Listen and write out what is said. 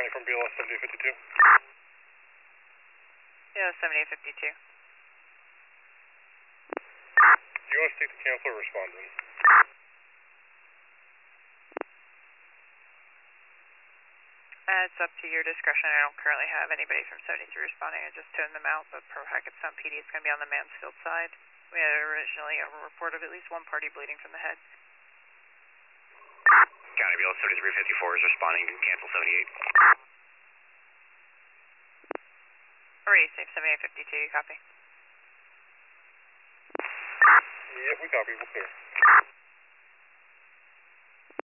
County from BLS 7852. Yeah, 7852. Do you want to speak to cancel or respond in? It's up to your discretion. I don't currently have anybody from 73 responding. I just toned them out, but per Hackettstown PD, it's going to be on the Mansfield side. We had originally a report of at least one party bleeding from the head. County BLS 7354 is responding to cancel 78. Already safe, 7852, copy. Yep, we copy. We're clear.